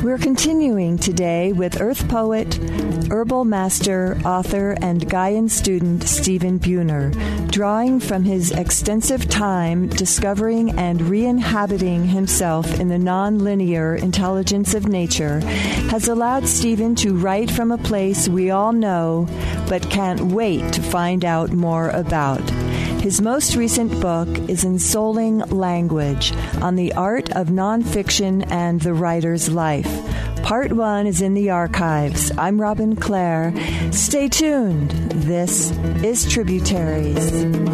We're continuing today with Earth poet, herbal master, author, and Gaian student Stephen Buhner, drawing from his extensive time discovering and re-inhabiting himself in the non-linear intelligence of nature, has allowed Stephen to write from a place we all know but can't wait to find out more about. His most recent book is Ensouling Language, on the art of nonfiction and the writer's life. Part 1 is in the archives. I'm Robin Clare. Stay tuned. This is Tributaries.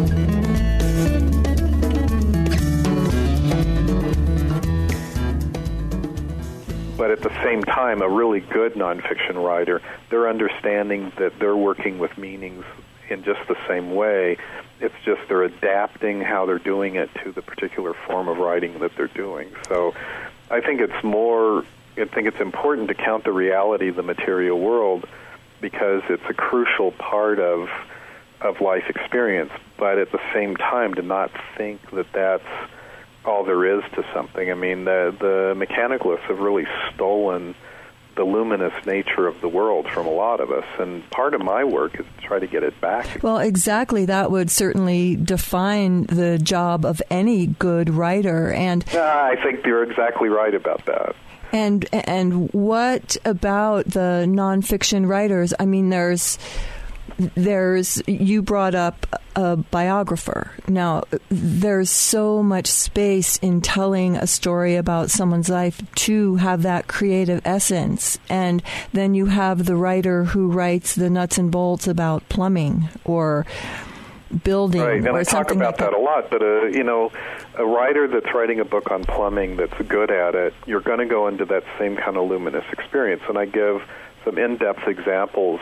But at the same time, a really good nonfiction writer, they're understanding that they're working with meanings in just the same way. It's just they're adapting how they're doing it to the particular form of writing that they're doing. So I think it's important to count the reality of the material world because it's a crucial part of life experience, but at the same time to not think that that's all there is to something. I mean, the mechanicalists have really stolen the luminous nature of the world from a lot of us, and part of my work is to try to get it back. Well, exactly. That would certainly define the job of any good writer. And I think you're exactly right about that. And what about the nonfiction writers? I mean, there's you brought up a biographer. Now, there's so much space in telling a story about someone's life to have that creative essence. And then you have the writer who writes the nuts and bolts about plumbing or building, right, and or I talk about that a lot, but a writer that's writing a book on plumbing that's good at it, you're going to go into that same kind of luminous experience. And I give some in-depth examples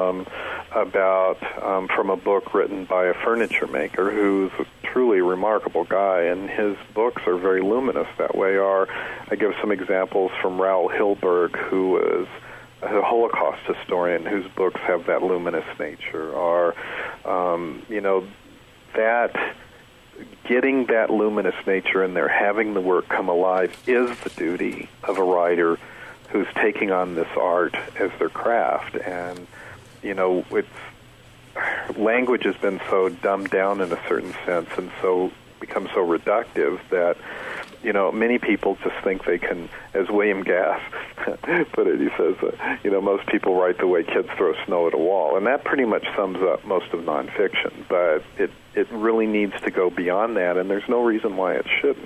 from a book written by a furniture maker who's a truly remarkable guy, and his books are very luminous that way. I give some examples from Raoul Hilberg, who is a Holocaust historian whose books have that luminous nature, or that getting that luminous nature in there, having the work come alive, is the duty of a writer who's taking on this art as their craft. And language has been so dumbed down in a certain sense and so become so reductive that many people just think they can, as William Gass put it, he says, most people write the way kids throw snow at a wall. And that pretty much sums up most of nonfiction. But it really needs to go beyond that, and there's no reason why it shouldn't.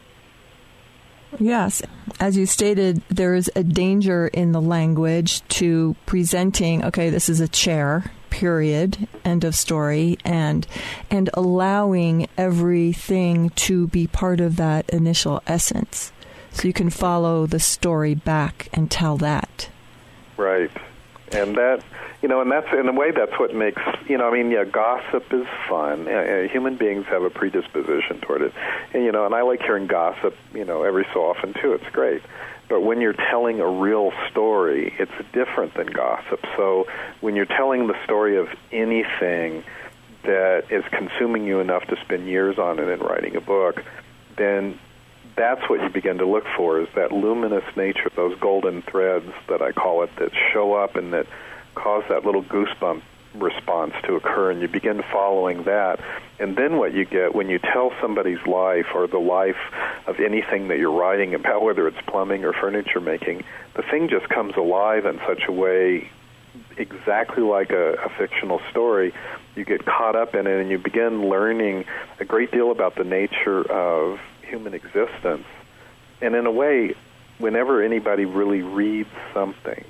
Yes. As you stated, there is a danger in the language to presenting, okay, this is a chair, period, end of story, and allowing everything to be part of that initial essence. So you can follow the story back and tell that. Right. And that, and that's, in a way, that's what makes, gossip is fun. Human beings have a predisposition toward it. And I like hearing gossip, every so often, too. It's great. But when you're telling a real story, it's different than gossip. So when you're telling the story of anything that is consuming you enough to spend years on it and writing a book, then that's what you begin to look for, is that luminous nature, those golden threads that I call it, that show up and that cause that little goosebump response to occur, and you begin following that. And then what you get when you tell somebody's life, or the life of anything that you're writing about, whether it's plumbing or furniture making, the thing just comes alive in such a way, exactly like a fictional story. You get caught up in it, and you begin learning a great deal about the nature of human existence. And in a way, whenever anybody really reads something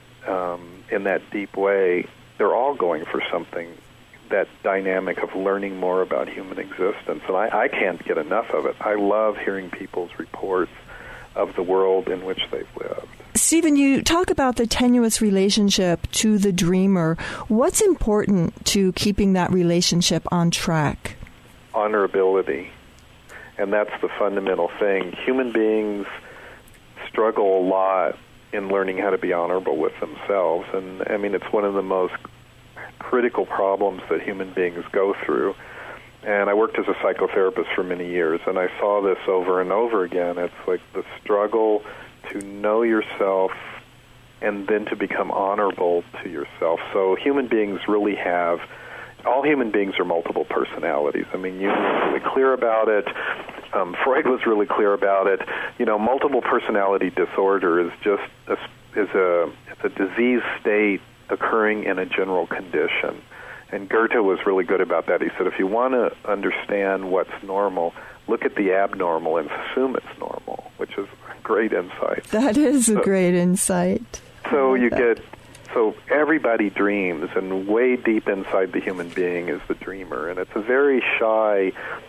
in that deep way, they're all going for something, that dynamic of learning more about human existence. And I can't get enough of it. I love hearing people's reports of the world in which they've lived. Stephen, you talk about the tenuous relationship to the dreamer. What's important to keeping that relationship on track? Honorability. And that's the fundamental thing. Human beings struggle a lot in learning how to be honorable with themselves. And, it's one of the most critical problems that human beings go through. And I worked as a psychotherapist for many years, and I saw this over and over again. It's like the struggle to know yourself and then to become honorable to yourself. So human beings really have, all human beings are multiple personalities. I mean, Jung was really clear about it. Freud was really clear about it. You know, multiple personality disorder is just it's a disease state occurring in a general condition. And Goethe was really good about that. He said, if you want to understand what's normal, look at the abnormal and assume it's normal, which is a great insight. That is a great insight. So so everybody dreams, and way deep inside the human being is the dreamer, and it's a very shy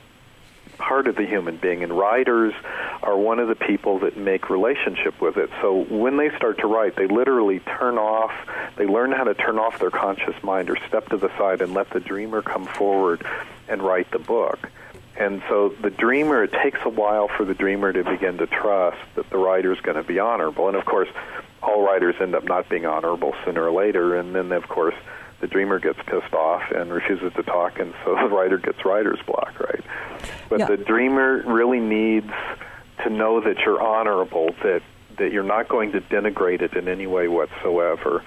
part of the human being, and writers are one of the people that make relationship with it. So when they start to write, they literally they learn how to turn off their conscious mind or step to the side and let the dreamer come forward and write the book. And so the dreamer, it takes a while for the dreamer to begin to trust that the writer's going to be honorable. And of course, all writers end up not being honorable sooner or later, and then of course the dreamer gets pissed off and refuses to talk, and so the writer gets writer's block, right? But the dreamer really needs to know that you're honorable, that you're not going to denigrate it in any way whatsoever.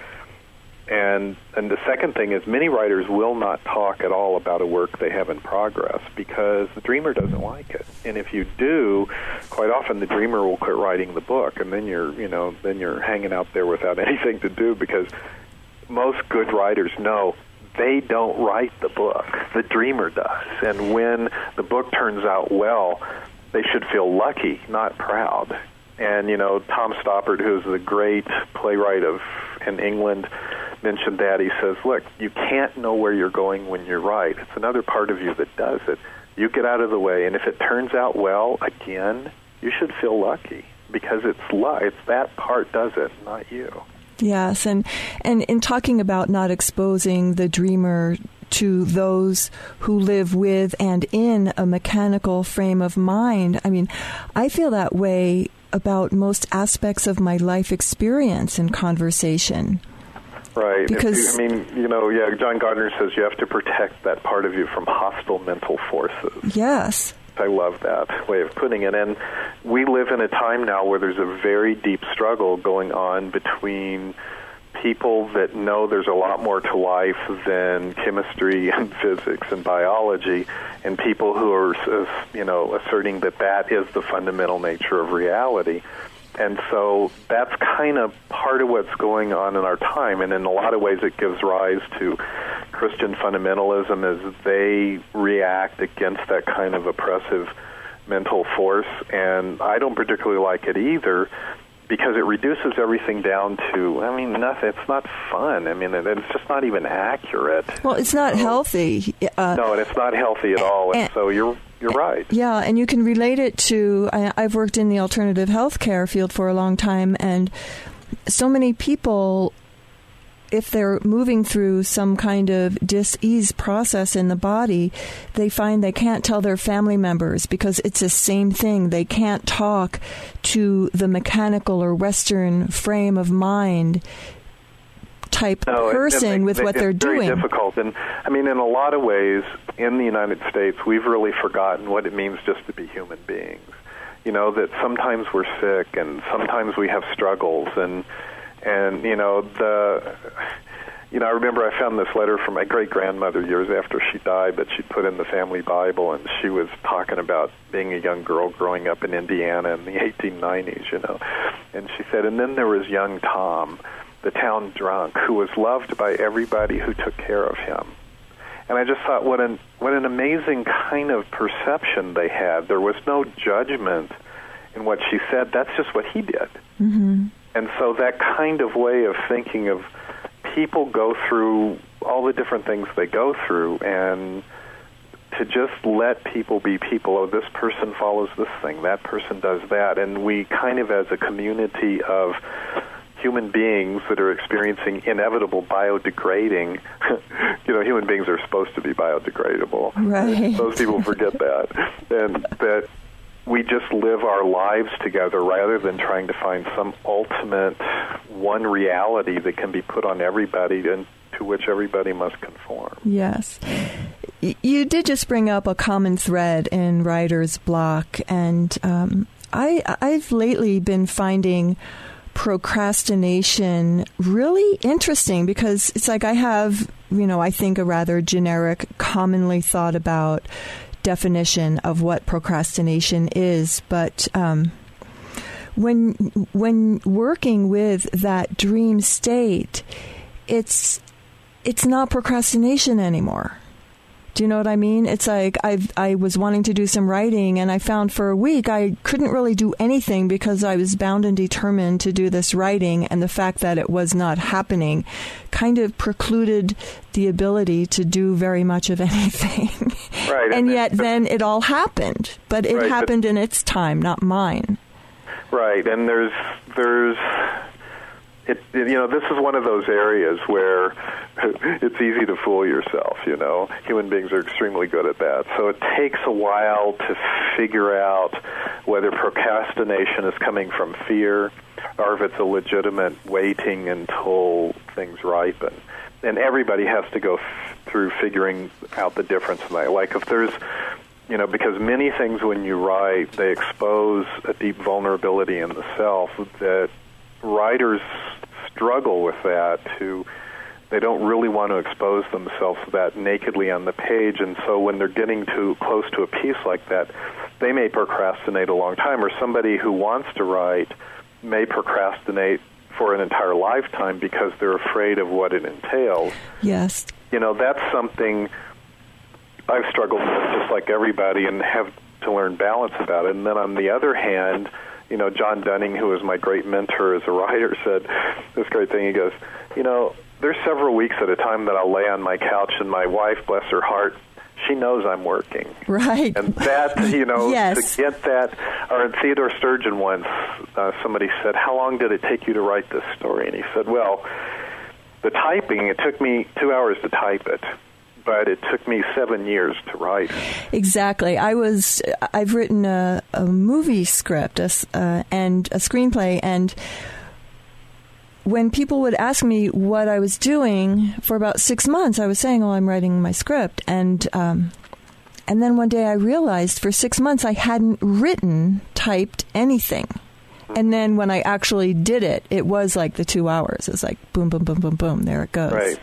And the second thing is, many writers will not talk at all about a work they have in progress because the dreamer doesn't like it. And if you do, quite often the dreamer will quit writing the book, and then you're hanging out there without anything to do, because most good writers know they don't write the book. The dreamer does. And when the book turns out well, they should feel lucky, not proud. And, Tom Stoppard, who's the great playwright in England, mentioned that. He says, look, you can't know where you're going when you write. It's another part of you that does it. You get out of the way, and if it turns out well, again, you should feel lucky, because it's that part does it, not you. Yes, and in talking about not exposing the dreamer to those who live with and in a mechanical frame of mind, I mean, I feel that way about most aspects of my life experience in conversation. Right. Because, John Gardner says you have to protect that part of you from hostile mental forces. Yes. I love that way of putting it. And we live in a time now where there's a very deep struggle going on between people that know there's a lot more to life than chemistry and physics and biology, and people who are, asserting that is the fundamental nature of reality. And so that's kind of part of what's going on in our time, and in a lot of ways it gives rise to Christian fundamentalism as they react against that kind of oppressive mental force. And I don't particularly like it either, because it reduces everything down to, nothing. It's not fun. It's just not even accurate. Well, it's not healthy. No, and it's not healthy at all. And so you're right. Yeah, and you can relate it to, I've worked in the alternative healthcare field for a long time, and so many people, if they're moving through some kind of dis-ease process in the body, they find they can't tell their family members because it's the same thing. They can't talk to the mechanical or Western frame of mind type person with what they're doing. It's very difficult. And, in a lot of ways, in the United States, we've really forgotten what it means just to be human beings. That sometimes we're sick and sometimes we have struggles, and I remember I found this letter from my great-grandmother years after she died that she put in the family Bible, and she was talking about being a young girl growing up in Indiana in the 1890s, And she said, and then there was young Tom, the town drunk, who was loved by everybody who took care of him. And I just thought, what an amazing kind of perception they had. There was no judgment in what she said. That's just what he did. Mm-hmm. And so that kind of way of thinking of people go through all the different things they go through, and to just let people be people. Oh, this person follows this thing, that person does that. And we kind of, as a community of human beings that are experiencing inevitable biodegrading, human beings are supposed to be biodegradable. Right. Most people forget that. And that we just live our lives together rather than trying to find some ultimate one reality that can be put on everybody and to which everybody must conform. Yes. You did just bring up a common thread in writer's block, and I've lately been finding procrastination really interesting because it's like I have, I think a rather generic, commonly thought about definition of what procrastination is. But when working with that dream state, it's not procrastination anymore. Do you know what I mean? It's like I was wanting to do some writing, and I found for a week I couldn't really do anything because I was bound and determined to do this writing, and the fact that it was not happening kind of precluded the ability to do very much of anything. Right. And yet then it all happened, but it happened in its time, not mine. Right, and there's this is one of those areas where it's easy to fool yourself, Human beings are extremely good at that. So it takes a while to figure out whether procrastination is coming from fear or if it's a legitimate waiting until things ripen. And everybody has to go through figuring out the difference in that. Like if there's, because many things when you write, they expose a deep vulnerability in the self that writers struggle with that. They don't really want to expose themselves that nakedly on the page, and so when they're getting too close to a piece like that, they may procrastinate a long time, or somebody who wants to write may procrastinate for an entire lifetime because they're afraid of what it entails. Yes. That's something I've struggled with just like everybody and have to learn balance about it. And then on the other hand, John Dunning, who was my great mentor as a writer, said this great thing. He goes, there's several weeks at a time that I'll lay on my couch and my wife, bless her heart, she knows I'm working. Right. And that, yes. To get that, or Theodore Sturgeon once, somebody said, how long did it take you to write this story? And he said, well, the typing, it took me 2 hours to type it. But it took me 7 years to write. Exactly. I've written a movie script and a screenplay, and when people would ask me what I was doing for about 6 months, I was saying, I'm writing my script. And then one day I realized for 6 months I hadn't typed anything. And then when I actually did it, it was like the 2 hours. It was like boom, boom, boom, boom, boom. There it goes. Right.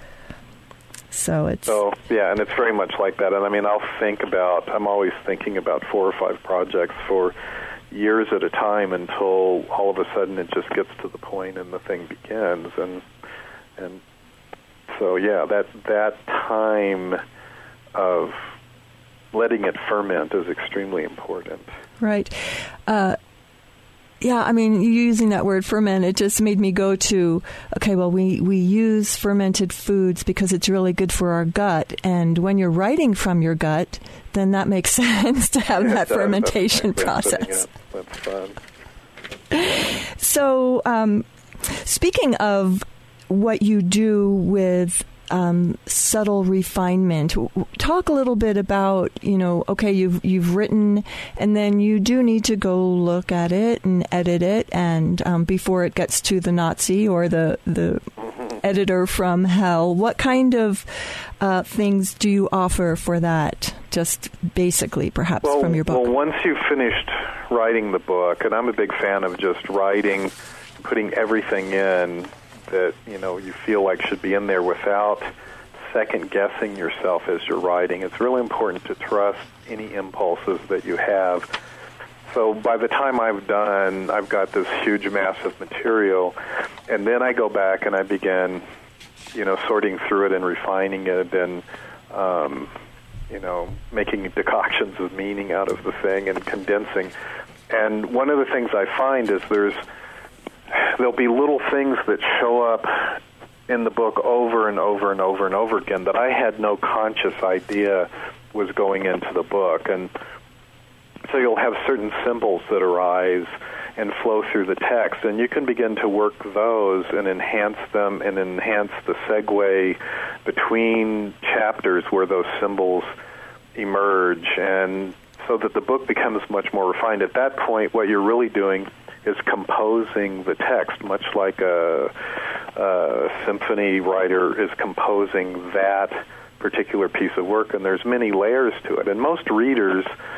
So yeah, and it's very much like that. And I mean, I'm always thinking about 4 or 5 projects for years at a time until all of a sudden it just gets to the point and the thing begins. And so, yeah, that time of letting it ferment is extremely important. Right. Yeah, I mean, using that word ferment, it just made me go to, okay, well, we use fermented foods because it's really good for our gut. And when you're writing from your gut, then that makes sense to have that fermentation process. That's fun. So, speaking of what you do with subtle refinement, talk a little bit about, okay, you've written, and then you do need to go look at it and edit it, and before it gets to the Nazi or the editor from hell. What kind of things do you offer for that? Just basically, perhaps, from your book. Well, once you've finished writing the book, and I'm a big fan of just writing, putting everything in that you feel like should be in there without second-guessing yourself as you're writing. It's really important to trust any impulses that you have. So by the time I've got this huge mass of material, and then I go back and I begin, sorting through it and refining it and, making decoctions of meaning out of the thing and condensing. And one of the things I find is there'll be little things that show up in the book over and over and over and over again that I had no conscious idea was going into the book. And so you'll have certain symbols that arise and flow through the text, and you can begin to work those and enhance them and enhance the segue between chapters where those symbols emerge, and so that the book becomes much more refined. At that point, what you're really doing is composing the text, much like a symphony writer is composing that particular piece of work, and there's many layers to it. And most readers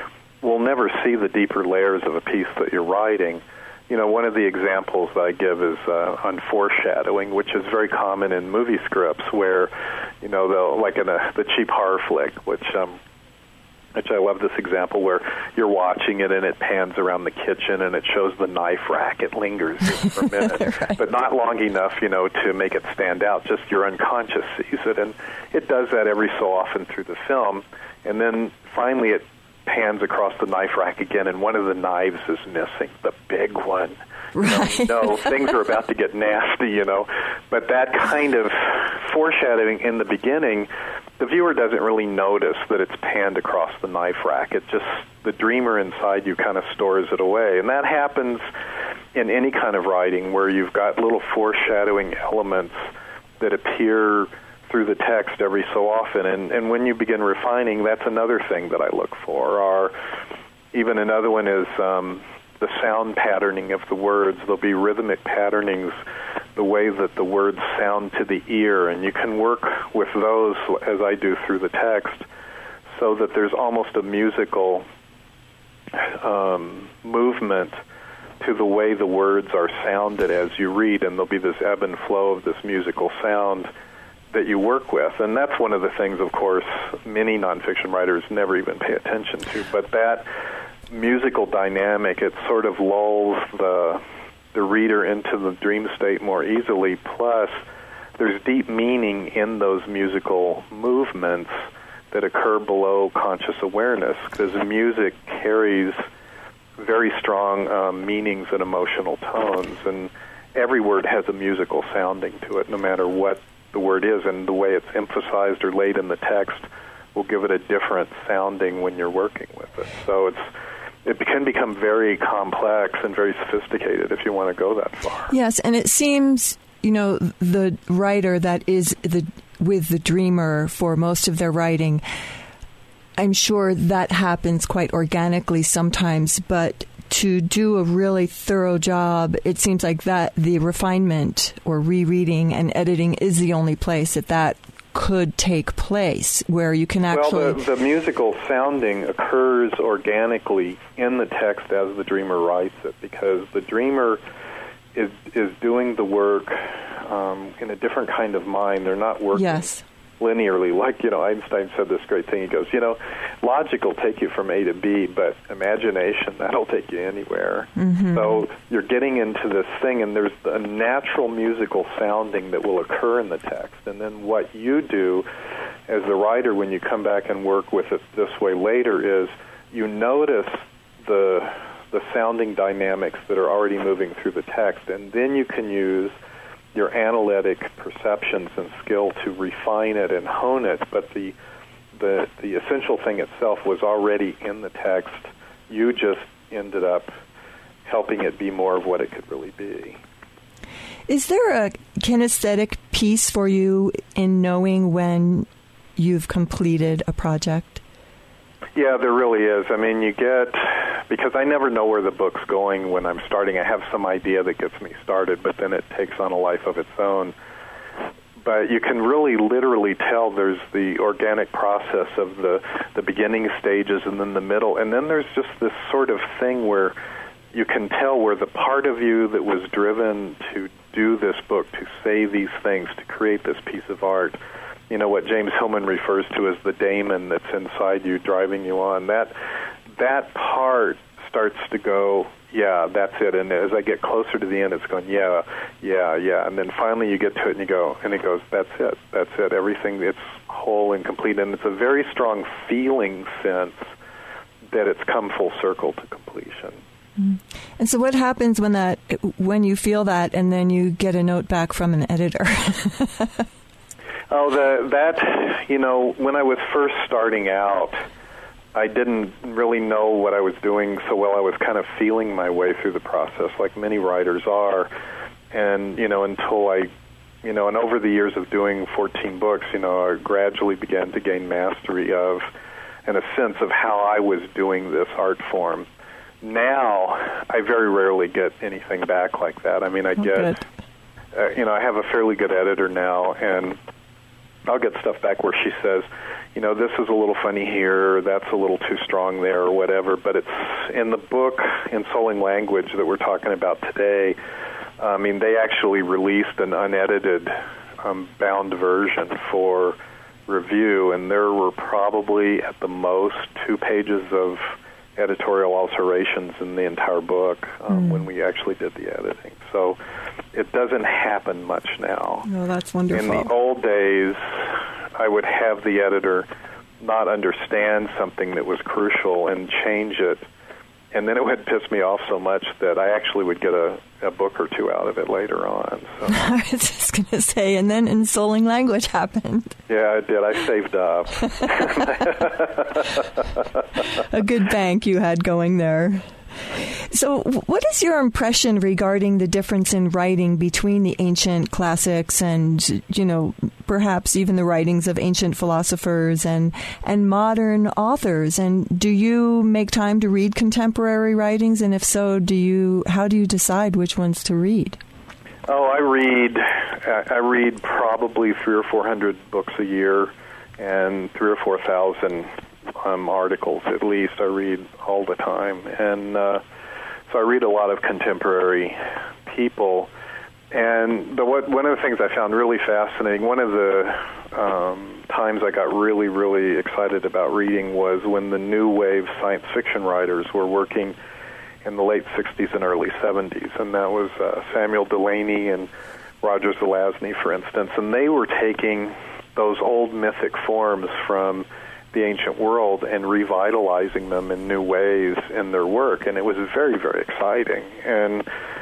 will never see the deeper layers of a piece that you're writing. You know, one of the examples I give is on foreshadowing, which is very common in movie scripts where, you know, they'll, like in the cheap horror flick, which I love this example where you're watching it and it pans around the kitchen and it shows the knife rack. It lingers for a minute, right. but not long enough, you know, to make it stand out. Just your unconscious sees it, and it does that every so often through the film. And then finally it pans across the knife rack again, and one of the knives is missing, the big one. Right. You know, things are about to get nasty, you know. But that kind of foreshadowing in the beginning, the viewer doesn't really notice that it's panned across the knife rack. It just, the dreamer inside you kind of stores it away. And that happens in any kind of writing where you've got little foreshadowing elements that appear through the text every so often. And when you begin refining, that's another thing that I look for. Or even another one is the sound patterning of the words. There'll be rhythmic patternings, the way that the words sound to the ear, and you can work with those, as I do through the text, so that there's almost a musical movement to the way the words are sounded as you read, and there'll be this ebb and flow of this musical sound that you work with. And that's one of the things, of course, many nonfiction writers never even pay attention to, but that musical dynamic, it sort of lulls the reader into the dream state more easily. Plus, there's deep meaning in those musical movements that occur below conscious awareness, because music carries very strong meanings and emotional tones, and every word has a musical sounding to it, no matter what the word is, and the way it's emphasized or laid in the text will give it a different sounding when you're working with it. So it can become very complex and very sophisticated if you want to go that far. Yes, and it seems, you know, the writer that is with the dreamer for most of their writing, I'm sure that happens quite organically sometimes, but to do a really thorough job, it seems like that the refinement or rereading and editing is the only place that could take place, where you can actually... Well, the musical sounding occurs organically in the text as the dreamer writes it, because the dreamer is doing the work in a different kind of mind. They're not working linearly. Like, you know, Einstein said this great thing. He goes, you know, logic will take you from A to B, but imagination, that'll take you anywhere. Mm-hmm. So you're getting into this thing, and there's a natural musical sounding that will occur in the text. And then what you do as the writer when you come back and work with it this way later is you notice the sounding dynamics that are already moving through the text, and then you can use your analytic perceptions and skill to refine it and hone it, but the essential thing itself was already in the text. You just ended up helping it be more of what it could really be. Is there a kinesthetic piece for you in knowing when you've completed a project? Yeah, there really is. I mean, because I never know where the book's going when I'm starting. I have some idea that gets me started, but then it takes on a life of its own. But you can really literally tell there's the organic process of the beginning stages and then the middle, and then there's just this sort of thing where you can tell where the part of you that was driven to do this book, to say these things, to create this piece of art, you know, what James Hillman refers to as the daemon that's inside you driving you on, that part starts to go, yeah, that's it. And as I get closer to the end, it's going, yeah. And then finally you get to it and it goes, that's it. Everything, it's whole and complete. And it's a very strong feeling sense that it's come full circle to completion. And so what happens when you feel that and then you get a note back from an editor? You know, when I was first starting out, I didn't really know what I was doing so well. I was kind of feeling my way through the process, like many writers are. And, you know, until and over the years of doing 14 books, you know, I gradually began to gain mastery of and a sense of how I was doing this art form. Now, I very rarely get anything back like that. I mean, I have a fairly good editor now, and I'll get stuff back where she says, you know, this is a little funny here, that's a little too strong there, or whatever. But it's in the book, Insouling Language, that we're talking about today. I mean, they actually released an unedited, bound version for review, and there were probably at the most 2 pages of editorial alterations in the entire book when we actually did the editing. So it doesn't happen much now. Oh, that's wonderful. In the old days, I would have the editor not understand something that was crucial and change it, and then it would piss me off so much that I actually would get a book or 2 out of it later on. So. I was just going to say, and then Insouling Language happened. Yeah, I did. I saved up. A good bank you had going there. So what is your impression regarding the difference in writing between the ancient classics and, you know, perhaps even the writings of ancient philosophers and modern authors? And do you make time to read contemporary writings? And if so, how do you decide which ones to read? Oh, I read probably 300 or 400 books a year and 3,000 or 4,000 articles at least. I read all the time, and so I read a lot of contemporary people. And one of the things I found really fascinating, one of the times I got really, really excited about reading was when the new wave science fiction writers were working in the late 60s and early 70s, and that was Samuel Delany and Roger Zelazny, for instance, and they were taking those old mythic forms from the ancient world and revitalizing them in new ways in their work, and it was very, very exciting. And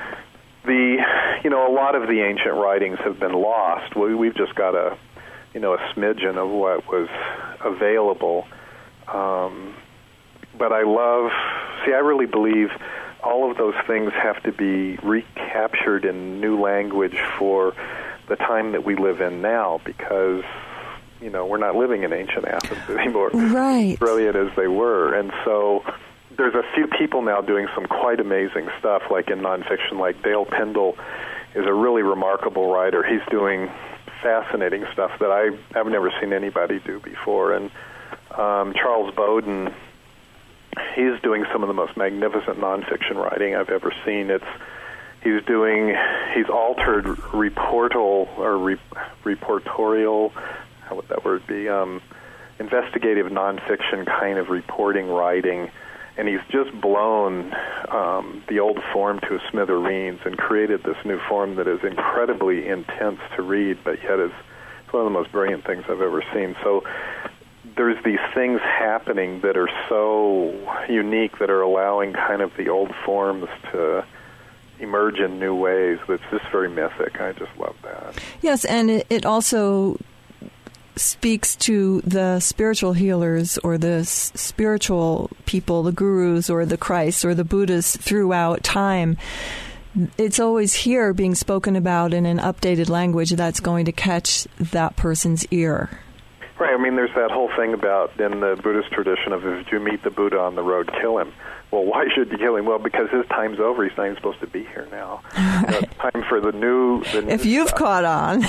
a lot of the ancient writings have been lost. We've just got a smidgen of what was available. But I really believe all of those things have to be recaptured in new language for the time that we live in now, because we're not living in ancient Athens anymore. Right. Brilliant as they were. And so there's a few people now doing some quite amazing stuff, like in nonfiction, like Dale Pendle is a really remarkable writer. He's doing fascinating stuff that I've never seen anybody do before. And Charles Bowden, he's doing some of the most magnificent nonfiction writing I've ever seen. He's altered reportorial, how would that word be, investigative nonfiction kind of reporting writing, and he's just blown the old form to smithereens and created this new form that is incredibly intense to read, but yet it's one of the most brilliant things I've ever seen. So there's these things happening that are so unique that are allowing kind of the old forms to emerge in new ways. That's just very mythic. I just love that. Yes, and it also speaks to the spiritual healers or the spiritual people, the gurus or the Christ or the Buddhas throughout time. It's always here being spoken about in an updated language that's going to catch that person's ear. Right. I mean, there's that whole thing about in the Buddhist tradition of if you meet the Buddha on the road, kill him. Well, why should you kill him? Well, because his time's over. He's not even supposed to be here now. Right. It's time for the new if you've stuff. Caught on.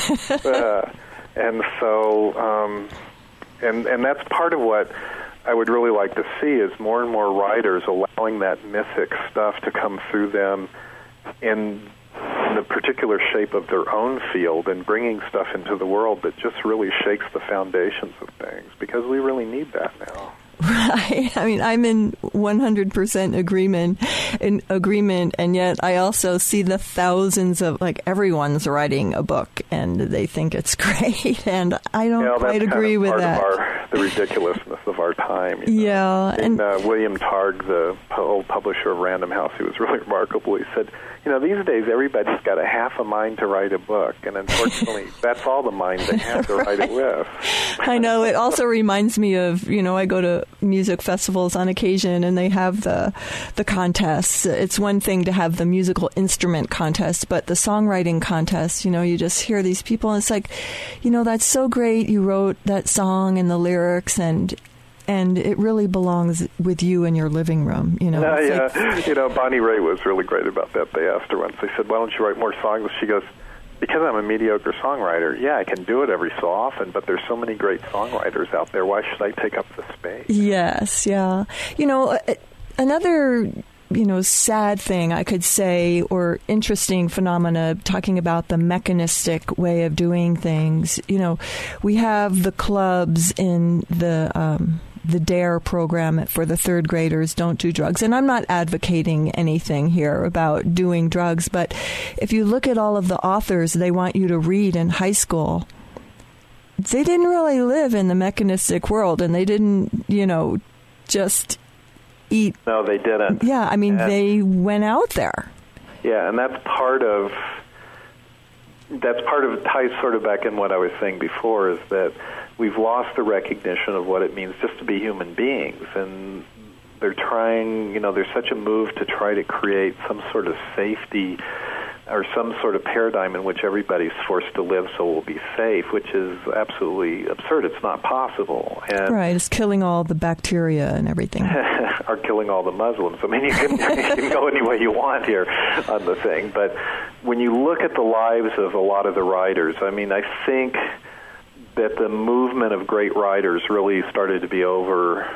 And so, and that's part of what I would really like to see is more and more writers allowing that mythic stuff to come through them in the particular shape of their own field and bringing stuff into the world that just really shakes the foundations of things, because we really need that now. Right. I mean, I'm in 100% agreement, and yet I also see the thousands of, everyone's writing a book, and they think it's great, and I don't quite agree with that. Of the ridiculousness of our time. Yeah. And William Targ, the old publisher of Random House, he was really remarkable. He said, these days everybody's got a half a mind to write a book, and unfortunately that's all the mind they have to write it with. I know. It also reminds me of, I go to music festivals on occasion, and they have the contests. It's one thing to have the musical instrument contest, but the songwriting contest, you just hear these people, and it's like, that's so great. You wrote that song and the lyrics, and it really belongs with you in your living room. Bonnie Raitt was really great about that. They asked her once. They said, "Why don't you write more songs?" She goes, because I'm a mediocre songwriter, yeah, I can do it every so often, but there's so many great songwriters out there. Why should I take up the space? Yes, yeah. Another sad thing I could say, or interesting phenomena, talking about the mechanistic way of doing things. We have the clubs in the DARE program for the third graders, Don't Do Drugs. And I'm not advocating anything here about doing drugs, but if you look at all of the authors they want you to read in high school, they didn't really live in the mechanistic world, and they didn't, just eat. No, they didn't. Yeah, I mean, they went out there. Yeah, and that's part of ties sort of back in what I was saying before, is that we've lost the recognition of what it means just to be human beings, and they're trying, there's such a move to try to create some sort of safety or some sort of paradigm in which everybody's forced to live so we'll be safe, which is absolutely absurd. It's not possible. And right, it's killing all the bacteria and everything. Or killing all the Muslims. I mean, you can go any way you want here on the thing. But when you look at the lives of a lot of the writers, I mean, I think that the movement of great writers really started to be over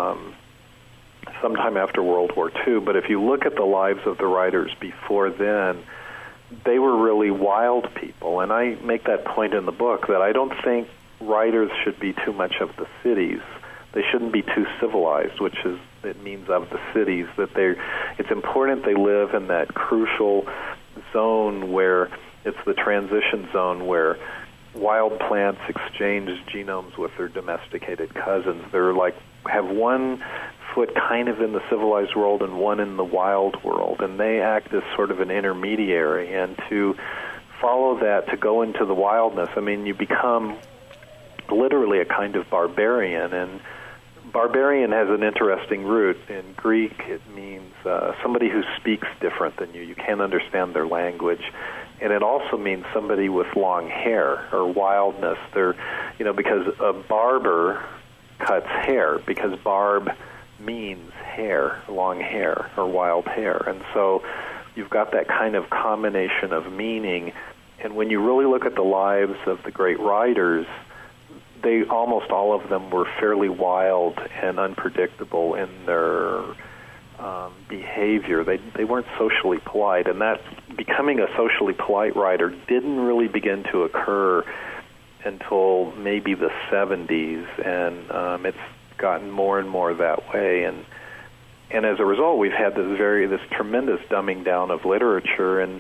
sometime after World War II. But if you look at the lives of the writers before then, they were really wild people. And I make that point in the book, that I don't think writers should be too much of the cities. They shouldn't be too civilized, which is it means of the cities. That it's important they live in that crucial zone where it's the transition zone where wild plants exchange genomes with their domesticated cousins. They're like have one foot kind of in the civilized world and one in the wild world, and they act as sort of an intermediary. And to follow that, to go into the wildness, I mean, you become literally a kind of barbarian. And barbarian has an interesting root. In Greek, it means somebody who speaks different than you. You can't understand their language. And it also means somebody with long hair or wildness. They're, because a barber cuts hair, because barb means hair, long hair or wild hair. And so you've got that kind of combination of meaning. And when you really look at the lives of the great writers, almost all of them were fairly wild and unpredictable in their behavior. They weren't socially polite, and that becoming a socially polite writer didn't really begin to occur until maybe the 70s, and it's gotten more and more that way. And as a result, we've had this tremendous dumbing down of literature, and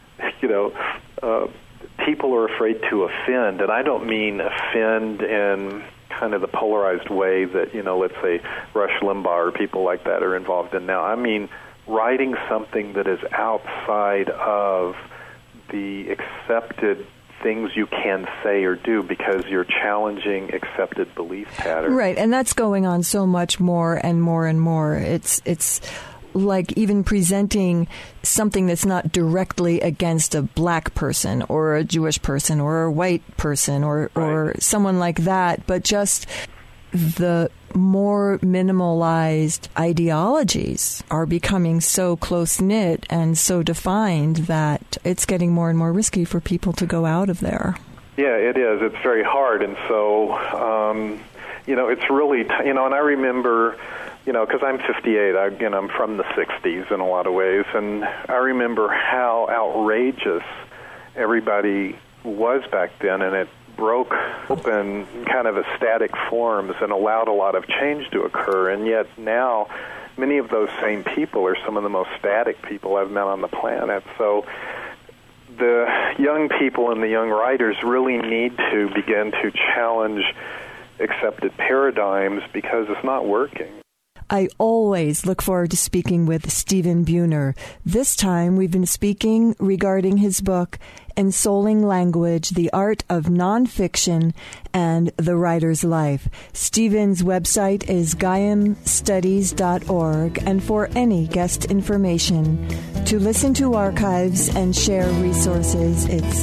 people are afraid to offend, and I don't mean offend in kind of the polarized way that, let's say Rush Limbaugh or people like that are involved in now. I mean writing something that is outside of the accepted things you can say or do because you're challenging accepted belief patterns. Right, and that's going on so much more and more and more. It's like even presenting something that's not directly against a black person or a Jewish person or a white person or someone like that, but just the more minimalized ideologies are becoming so close-knit and so defined that it's getting more and more risky for people to go out of there. Yeah, it is. It's very hard. And so, it's really, and I remember, because I'm 58, I'm from the 60s in a lot of ways, and I remember how outrageous everybody was back then, and it broke open kind of static forms and allowed a lot of change to occur. And yet now, many of those same people are some of the most static people I've met on the planet. So the young people and the young writers really need to begin to challenge accepted paradigms because it's not working. I always look forward to speaking with Stephen Buhner. This time we've been speaking regarding his book, Ensouling Language, The Art of Nonfiction and the Writer's Life. Stephen's website is GaiamStudies.org, and for any guest information, to listen to archives and share resources, it's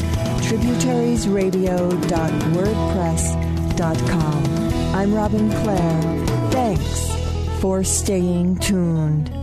tributariesradio.wordpress.com. I'm Robin Clare. Thanks for staying tuned.